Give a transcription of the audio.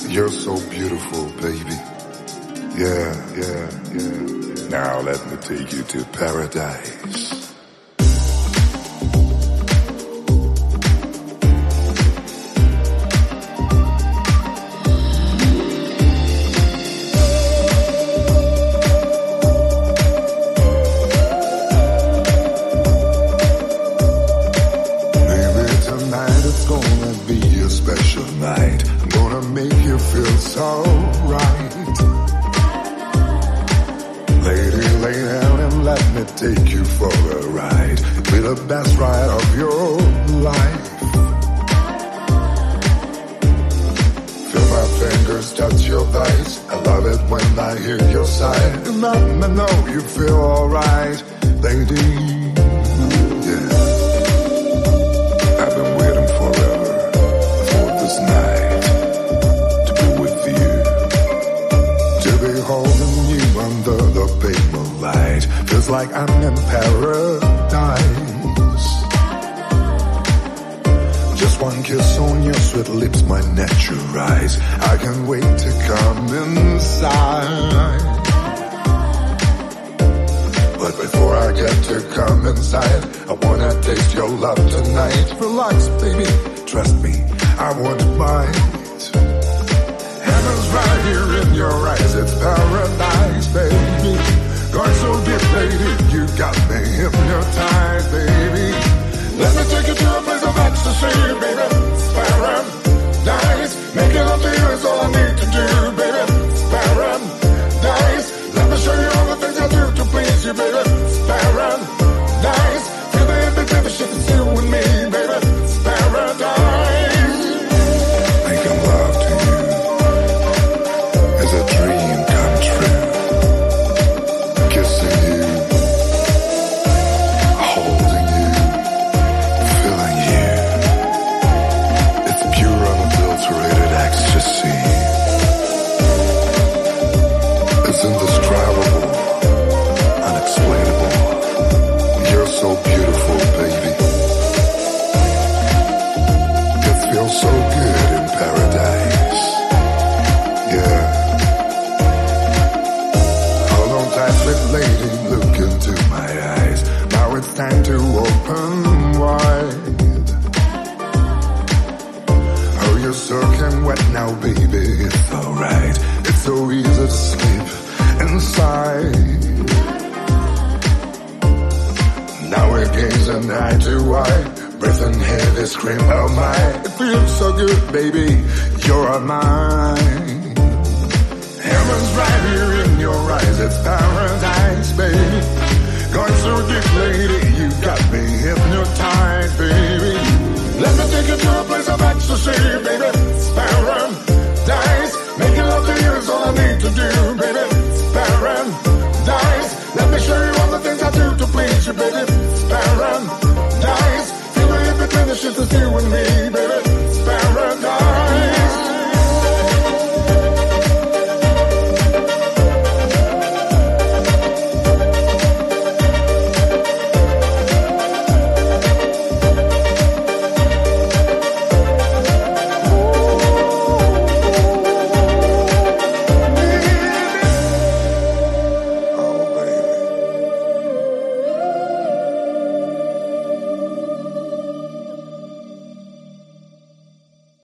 You're so beautiful, baby. Yeah, yeah, yeah. Now let me take you to paradise. Take you for a ride. It'll be the best ride of your life. Feel my fingers touch your thighs. I love it when I hear your sigh. And let me know you feel alright, lady. Yeah. I've been waiting forever for this night to be with you, to be holding you under the pavement light. Feels like I'm in paradise. Just one kiss on your sweet lips, my natural eyes. I can't wait to come inside. But before I get to come inside, I wanna taste your love tonight. Relax, baby, trust me, I won't bite. Heaven's right here in your eyes, it's paradise, baby. Going so deep, lady, you got me hypnotized, baby. Let me take you to a place of ecstasy, baby. It's paradise. Making love to you is all I need to do, baby. It's paradise. Let me show you all the things I do to please you, baby. It's paradise. Feel the invitation, it's you and me, baby. It's paradise. Making love to you is a dream come true. Kissing you, holding you, feeling you. It's pure unadulterated ecstasy. It's indescribable, unexplainable. You're so beautiful, baby. It feels so good in paradise. Yeah. Sweet lady, look into my eyes. Now it's time to open wide. Oh, you're soaking wet now, baby. It's alright. It's so easy to sleep inside. Now we're gazing eye to eye, breathing heavy, scream, oh my. It feels so good, baby. You're mine. Heaven's right here in your eyes, it's paradise, baby. Going so deep, lady, you got me hypnotized, baby. Let me take you to a place of ecstasy,